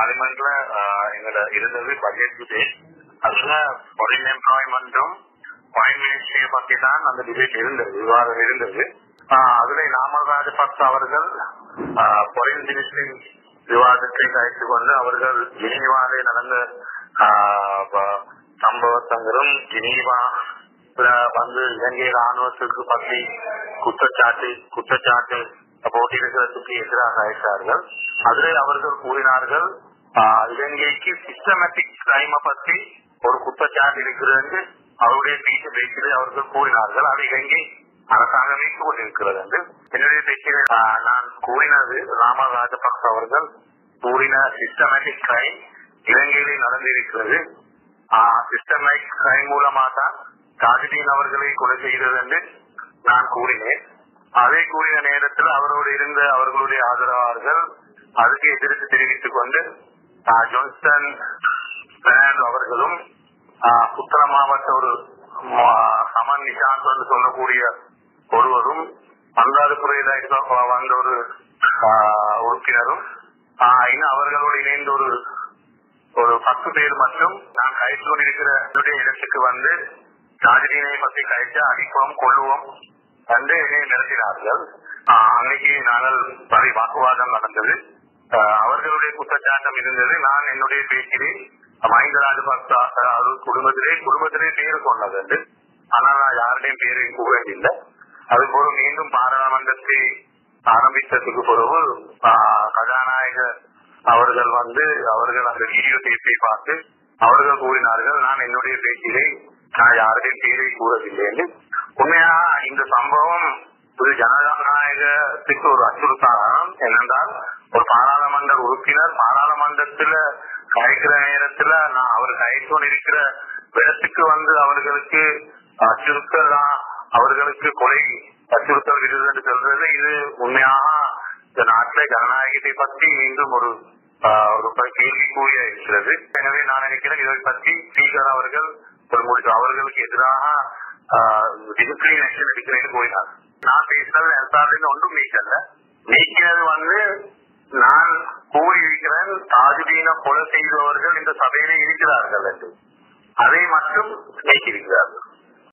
பார்லிமெண்ட்ல எங்களோட இருந்தது பட்ஜெட் டிபேட். அதுல ஃபாரின் எம்ப்ளாய்மெண்ட்டும் ஃபாரின் மினிஸ்ட்ரியை பத்தி தான் அந்த டிபேட் இருந்தது, விவாதம் இருந்தது. அதுல நாமல் ராஜபக்ச அவர்கள் ஃபாரின் மினிஸ்ட்ரி விவாதத்தை கழித்துக் கொண்டு அவர்கள் ஜெனீவாலே நடந்த சம்பவத்தங்களும் ஜெனீவா வந்து இலங்கை ராணுவத்திற்கு பற்றி குற்றச்சாட்டு போட்டியிடுவதற்கு எதிராக அழைத்தார்கள். அதில் அவர்கள் கூறினார்கள், இலங்கைக்கு சிஸ்டமேட்டிக் கிரைமை பற்றி ஒரு குற்றச்சாட்டு இருக்கிறது என்று அவருடைய பேச்சில் அவர்கள் கூறினார்கள். அது இலங்கை அரசாங்கம் வைத்துக் கொண்டிருக்கிறது என்று என்னுடைய பேச்சில் நான் கூறினது, நாமல் ராஜபக்ச அவர்கள் கூறின சிஸ்டமேட்டிக் கிரைம் இலங்கையிலே நடந்திருக்கிறது. சிஸ்டமேட்டிக் கிரைம் மூலமா தான் தாஜுதீன் அவர்களை கொலை செய்தது என்று நான் கூறினேன். அதை கூறின நேரத்தில் அவரோடு இருந்த அவர்களுடைய ஆதரவாளர்கள் அதுக்கு எதிர்த்து தெரிவித்துக் கொண்டு ஜோன்ஸ்டன் அவர்களும் புத்தள மாவட்ட ஒரு சமன் நிஷாந்த் என்று சொல்லக்கூடிய ஒருவரும் அந்தாதுபுரையில வந்த ஒரு உறுப்பினரும் இன்னும் அவர்களோடு இணைந்த ஒரு 10 பேர் மட்டும் நான் கைது கொண்டிருக்கிற இடத்துக்கு வந்து தாஜுதீனை பற்றி கழித்து அடிப்போம் கொள்ளுவோம் என்று நடத்தினார்கள். அன்னைக்கு நாங்கள் பல வாக்குவாதம் நடந்தது. அவர்களுடைய குற்றச்சாட்டம் இருந்தது. நான் என்னுடைய பேச்சிலே மஹிந்த ராஜபக்ச குடும்பத்திலே பேர் சொன்னது என்று. ஆனால் நான் யாருடையும் பேரையும் கூறவில்லை. அதுபோல மீண்டும் பாராளுமன்றத்தை ஆரம்பித்ததுக்கு பிறகு கதாநாயக அவர்கள் வந்து அவர்கள் அந்த வீடியோ டேப்பை பார்த்து அவர்கள் கூறினார்கள், நான் என்னுடைய பேச்சிலே நான் யாருடைய பேரை கூறவில்லை என்று. உண்மையா இந்த சம்பவம் ஒரு ஜனநாயகத்துக்கு ஒரு அச்சுறுத்தலாம். ஏனென்றால் ஒரு பாராளுமன்ற உறுப்பினர் பாராளுமன்றத்துல கழிக்கிற நேரத்துல நான் அவர் கழித்து இருக்கிற இடத்துக்கு வந்து அவர்களுக்கு அச்சுறுத்தல், அவர்களுக்கு கொலை அச்சுறுத்தல் விடுதல் என்று சொல்றது, இது உண்மையாக இந்த நாட்டில ஜனநாயகத்தை பற்றி மீண்டும் ஒரு கேள்விக்குறியா இருக்கிறது. எனவே நான் நினைக்கிறேன் இதை பற்றி ஸ்பீக்கர் அவர்கள் அவர்களுக்கு எதிராக டிசிப்ளின் ஆக்ஷன் எடுக்கிறேன்னு போயினார். நான் பேசினது எஸ்ஆர்ல ஒன்றும் நீக்கல்ல. நீக்கினது வந்து நான் கூறியிருக்கிறேன் தாஜுதீனை கொலை செய்தவர்கள் இந்த சபையிலே இருக்கிறார்கள் என்று. அதை மட்டும்